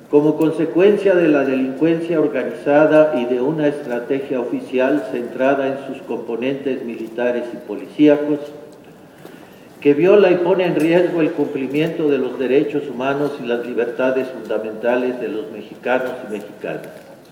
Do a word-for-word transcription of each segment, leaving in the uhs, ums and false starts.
Como consecuencia de la delincuencia organizada y de una estrategia oficial centrada en sus componentes militares y policíacos, que viola y pone en riesgo el cumplimiento de los derechos humanos y las libertades fundamentales de los mexicanos y mexicanas.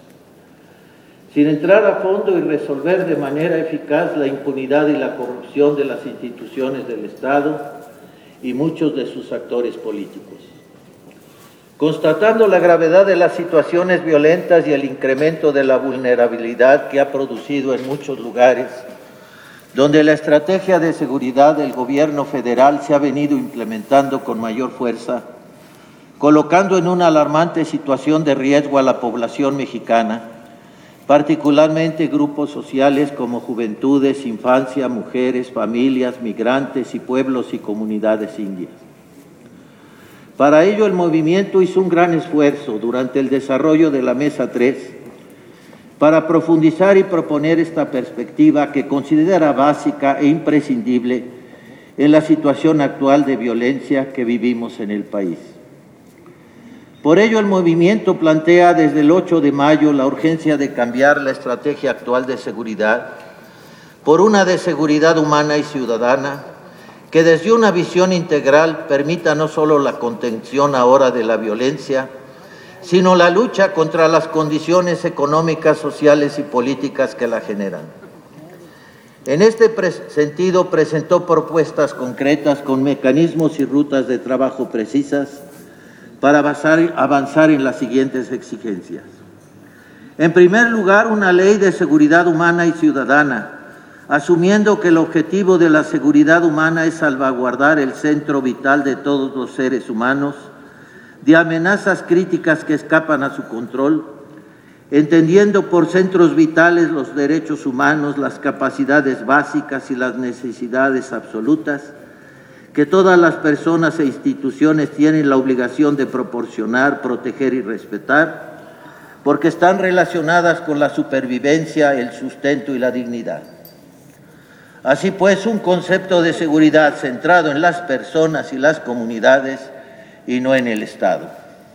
Sin entrar a fondo y resolver de manera eficaz la impunidad y la corrupción de las instituciones del Estado y muchos de sus actores políticos. Constatando la gravedad de las situaciones violentas y el incremento de la vulnerabilidad que ha producido en muchos lugares, donde la estrategia de seguridad del gobierno federal se ha venido implementando con mayor fuerza, colocando en una alarmante situación de riesgo a la población mexicana, particularmente grupos sociales como juventudes, infancia, mujeres, familias, migrantes y pueblos y comunidades indias. Para ello, el movimiento hizo un gran esfuerzo durante el desarrollo de la Mesa tres para profundizar y proponer esta perspectiva que considera básica e imprescindible en la situación actual de violencia que vivimos en el país. Por ello, el movimiento plantea desde el ocho de mayo la urgencia de cambiar la estrategia actual de seguridad por una de seguridad humana y ciudadana que desde una visión integral permita no solo la contención ahora de la violencia, sino la lucha contra las condiciones económicas, sociales y políticas que la generan. En este sentido, presentó propuestas concretas con mecanismos y rutas de trabajo precisas para avanzar, avanzar en las siguientes exigencias. En primer lugar, una ley de seguridad humana y ciudadana, asumiendo que el objetivo de la seguridad humana es salvaguardar el centro vital de todos los seres humanos, de amenazas críticas que escapan a su control, entendiendo por centros vitales los derechos humanos, las capacidades básicas y las necesidades absolutas, que todas las personas e instituciones tienen la obligación de proporcionar, proteger y respetar, porque están relacionadas con la supervivencia, el sustento y la dignidad. Así pues, un concepto de seguridad centrado en las personas y las comunidades y no en el Estado.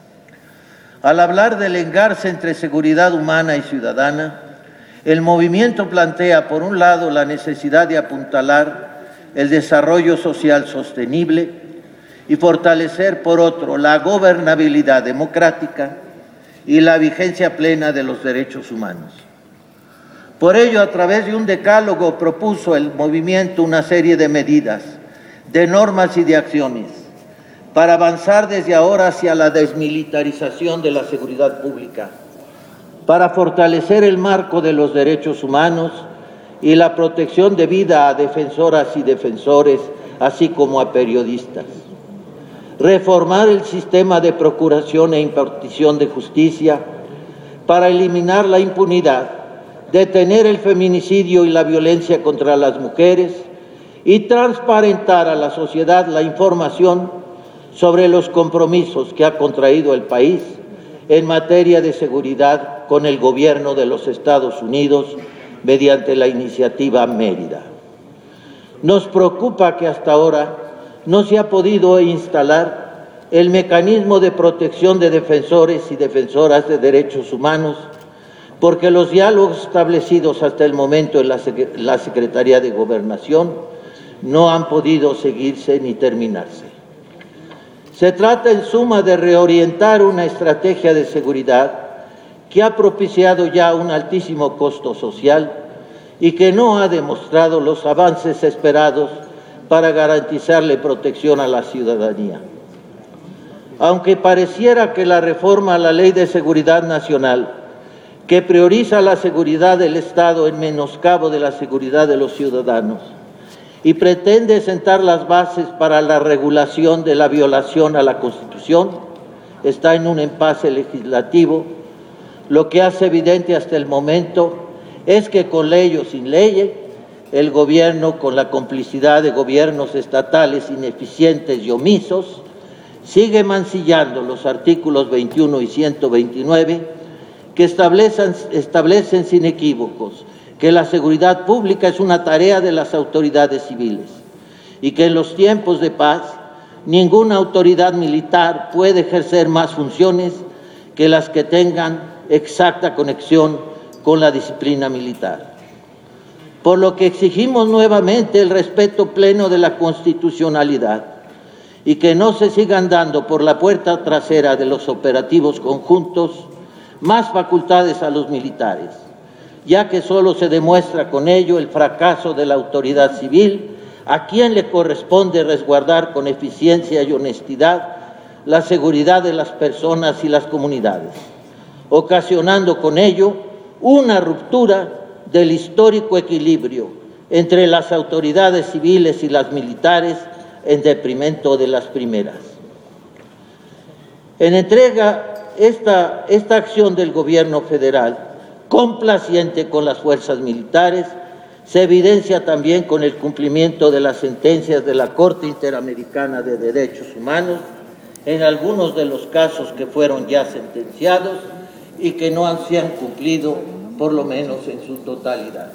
Al hablar del engarce entre seguridad humana y ciudadana, el movimiento plantea, por un lado, la necesidad de apuntalar el desarrollo social sostenible y fortalecer, por otro, la gobernabilidad democrática y la vigencia plena de los derechos humanos. Por ello, a través de un decálogo propuso el movimiento una serie de medidas, de normas y de acciones para avanzar desde ahora hacia la desmilitarización de la seguridad pública, para fortalecer el marco de los derechos humanos y la protección debida a defensoras y defensores, así como a periodistas. Reformar el sistema de procuración e impartición de justicia para eliminar la impunidad, detener el feminicidio y la violencia contra las mujeres y transparentar a la sociedad la información sobre los compromisos que ha contraído el país en materia de seguridad con el gobierno de los Estados Unidos mediante la iniciativa Mérida. Nos preocupa que hasta ahora no se ha podido instalar el mecanismo de protección de defensores y defensoras de derechos humanos, porque los diálogos establecidos hasta el momento en la Secretaría de Gobernación no han podido seguirse ni terminarse. Se trata, en suma, de reorientar una estrategia de seguridad que ha propiciado ya un altísimo costo social y que no ha demostrado los avances esperados para garantizarle protección a la ciudadanía. Aunque pareciera que la reforma a la Ley de Seguridad Nacional, que prioriza la seguridad del Estado en menoscabo de la seguridad de los ciudadanos y pretende sentar las bases para la regulación de la violación a la Constitución, está en un impasse legislativo. Lo que hace evidente hasta el momento es que con ley o sin ley, el gobierno, con la complicidad de gobiernos estatales ineficientes y omisos, sigue mancillando los artículos veintiuno y ciento veintinueve que establecen, establecen sin equívocos que la seguridad pública es una tarea de las autoridades civiles y que en los tiempos de paz ninguna autoridad militar puede ejercer más funciones que las que tengan exacta conexión con la disciplina militar. Por lo que exigimos nuevamente el respeto pleno de la constitucionalidad y que no se sigan dando por la puerta trasera de los operativos conjuntos más facultades a los militares, ya que solo se demuestra con ello el fracaso de la autoridad civil, a quien le corresponde resguardar con eficiencia y honestidad la seguridad de las personas y las comunidades, ocasionando con ello una ruptura del histórico equilibrio entre las autoridades civiles y las militares en detrimento de las primeras. En entrega, esta, esta acción del gobierno federal, complaciente con las fuerzas militares, se evidencia también con el cumplimiento de las sentencias de la Corte Interamericana de Derechos Humanos, en algunos de los casos que fueron ya sentenciados y que no han, se han cumplido, por lo menos en su totalidad.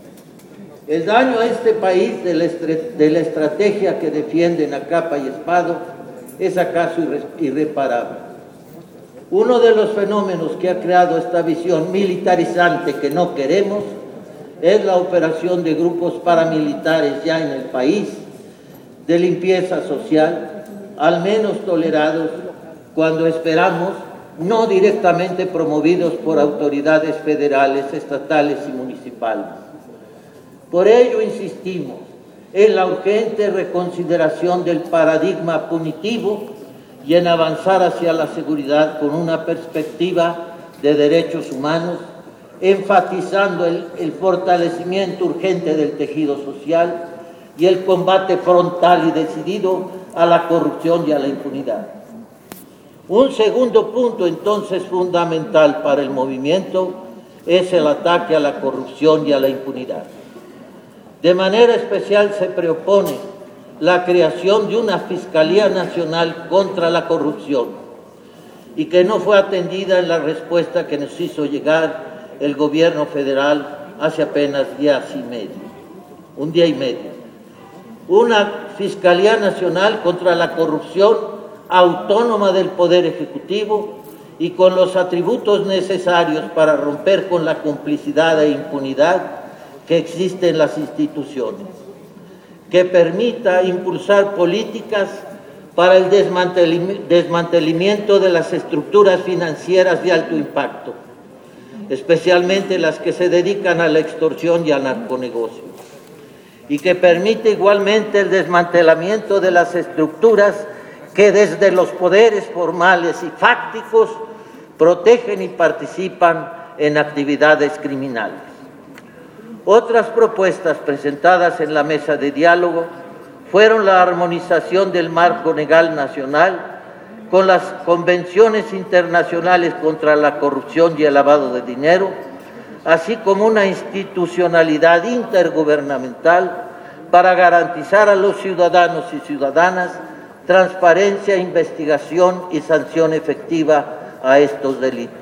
El daño a este país de la, de la estrategia que defienden a capa y espada es acaso irre, irreparable. Uno de los fenómenos que ha creado esta visión militarizante que no queremos es la operación de grupos paramilitares ya en el país, de limpieza social, al menos tolerados, cuando esperamos no directamente promovidos por autoridades federales, estatales y municipales. Por ello insistimos en la urgente reconsideración del paradigma punitivo y en avanzar hacia la seguridad con una perspectiva de derechos humanos, enfatizando el, el fortalecimiento urgente del tejido social y el combate frontal y decidido a la corrupción y a la impunidad. Un segundo punto, entonces, fundamental para el movimiento es el ataque a la corrupción y a la impunidad. De manera especial se propone la creación de una Fiscalía Nacional contra la Corrupción y que no fue atendida en la respuesta que nos hizo llegar el gobierno federal hace apenas días y medio, un día y medio. Una Fiscalía Nacional contra la Corrupción autónoma del Poder Ejecutivo y con los atributos necesarios para romper con la complicidad e impunidad que existe en las instituciones, que permita impulsar políticas para el desmantelamiento de las estructuras financieras de alto impacto, especialmente las que se dedican a la extorsión y al narconegocio, y que permite igualmente el desmantelamiento de las estructuras que desde los poderes formales y fácticos protegen y participan en actividades criminales. Otras propuestas presentadas en la mesa de diálogo fueron la armonización del marco legal nacional con las convenciones internacionales contra la corrupción y el lavado de dinero, así como una institucionalidad intergubernamental para garantizar a los ciudadanos y ciudadanas transparencia, investigación y sanción efectiva a estos delitos.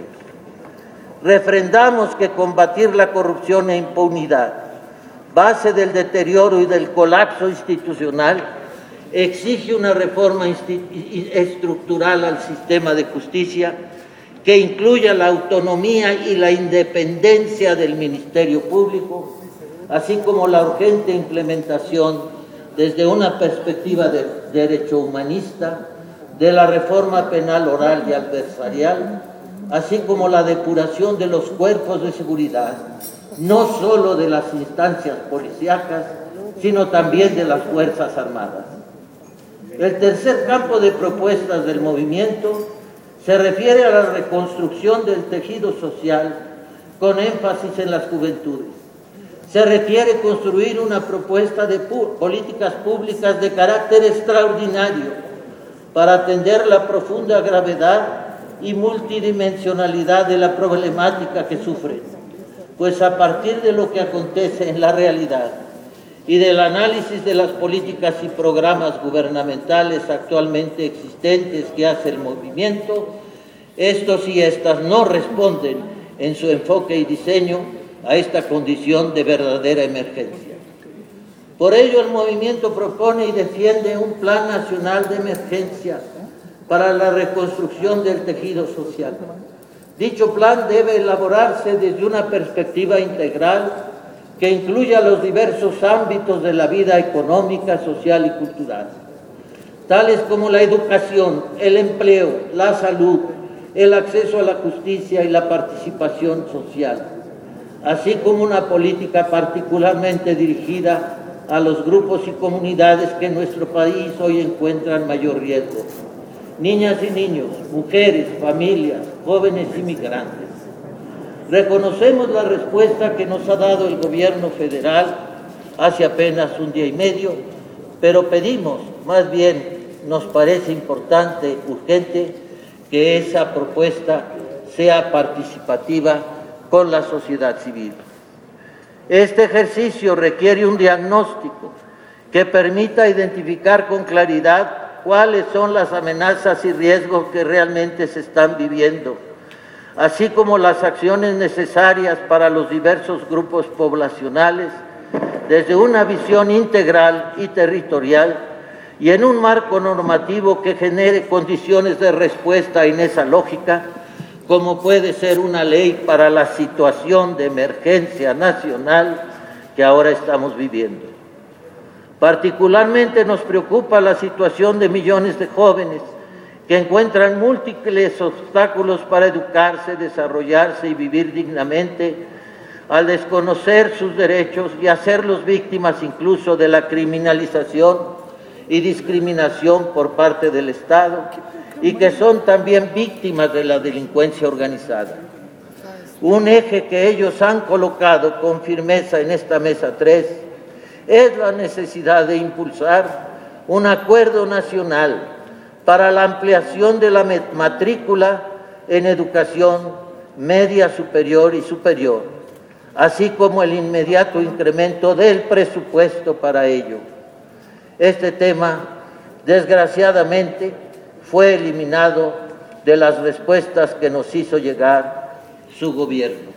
Refrendamos que combatir la corrupción e impunidad, base del deterioro y del colapso institucional, exige una reforma estructural al sistema de justicia que incluya la autonomía y la independencia del Ministerio Público, así como la urgente implementación desde una perspectiva de derecho humanista, de la reforma penal oral y adversarial, así como la depuración de los cuerpos de seguridad, no solo de las instancias policíacas, sino también de las Fuerzas Armadas. El tercer campo de propuestas del movimiento se refiere a la reconstrucción del tejido social con énfasis en las juventudes. Se requiere construir una propuesta de políticas públicas de carácter extraordinario para atender la profunda gravedad y multidimensionalidad de la problemática que sufren, pues a partir de lo que acontece en la realidad y del análisis de las políticas y programas gubernamentales actualmente existentes que hace el movimiento, estos y estas no responden en su enfoque y diseño a esta condición de verdadera emergencia. Por ello, el movimiento propone y defiende un plan nacional de emergencia para la reconstrucción del tejido social. Dicho plan debe elaborarse desde una perspectiva integral que incluya los diversos ámbitos de la vida económica, social y cultural, tales como la educación, el empleo, la salud, el acceso a la justicia y la participación social, así como una política particularmente dirigida a los grupos y comunidades que en nuestro país hoy encuentran mayor riesgo: niñas y niños, mujeres, familias, jóvenes y migrantes. Reconocemos la respuesta que nos ha dado el gobierno federal hace apenas un día y medio, pero pedimos, más bien nos parece importante, urgente, que esa propuesta sea participativa con la sociedad civil. Este ejercicio requiere un diagnóstico que permita identificar con claridad cuáles son las amenazas y riesgos que realmente se están viviendo, así como las acciones necesarias para los diversos grupos poblacionales, desde una visión integral y territorial y en un marco normativo que genere condiciones de respuesta en esa lógica, como puede ser una ley para la situación de emergencia nacional que ahora estamos viviendo. Particularmente nos preocupa la situación de millones de jóvenes que encuentran múltiples obstáculos para educarse, desarrollarse y vivir dignamente, al desconocer sus derechos y hacerlos víctimas incluso de la criminalización y discriminación por parte del Estado, y que son también víctimas de la delincuencia organizada. Un eje que ellos han colocado con firmeza en esta mesa tres es la necesidad de impulsar un acuerdo nacional para la ampliación de la matrícula en educación media, superior y superior, así como el inmediato incremento del presupuesto para ello. Este tema, desgraciadamente, fue eliminado de las respuestas que nos hizo llegar su gobierno.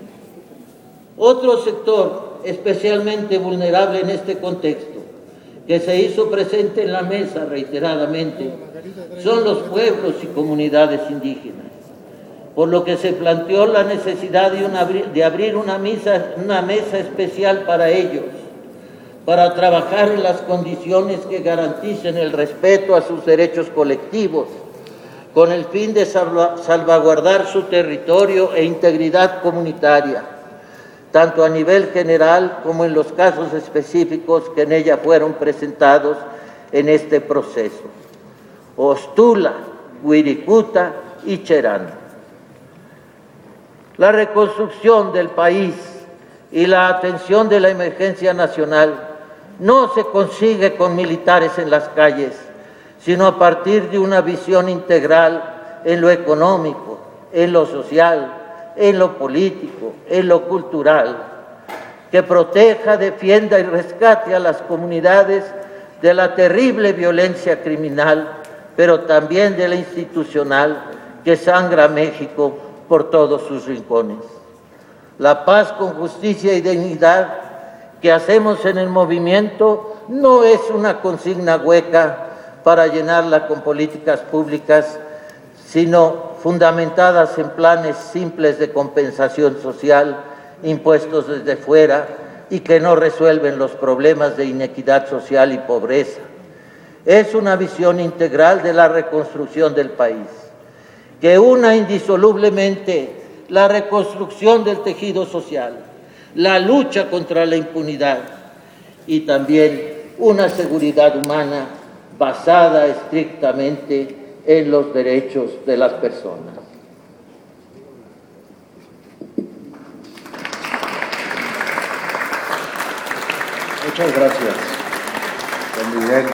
Otro sector especialmente vulnerable en este contexto, que se hizo presente en la mesa reiteradamente, son los pueblos y comunidades indígenas, por lo que se planteó la necesidad de, una, de abrir una, misa, una mesa especial para ellos, para trabajar en las condiciones que garanticen el respeto a sus derechos colectivos, con el fin de salvaguardar su territorio e integridad comunitaria, tanto a nivel general como en los casos específicos que en ella fueron presentados en este proceso: Ostula, Wirikuta y Cherán. La reconstrucción del país y la atención de la emergencia nacional no se consigue con militares en las calles, sino a partir de una visión integral en lo económico, en lo social, en lo político, en lo cultural, que proteja, defienda y rescate a las comunidades de la terrible violencia criminal, pero también de la institucional que sangra a México por todos sus rincones. La paz con justicia y dignidad que hacemos en el movimiento no es una consigna hueca para llenarla con políticas públicas, sino fundamentadas en planes simples de compensación social impuestos desde fuera y que no resuelven los problemas de inequidad social y pobreza. Es una visión integral de la reconstrucción del país, que una indisolublemente la reconstrucción del tejido social, la lucha contra la impunidad y también una seguridad humana basada estrictamente en los derechos de las personas. Muchas gracias, don Miguel.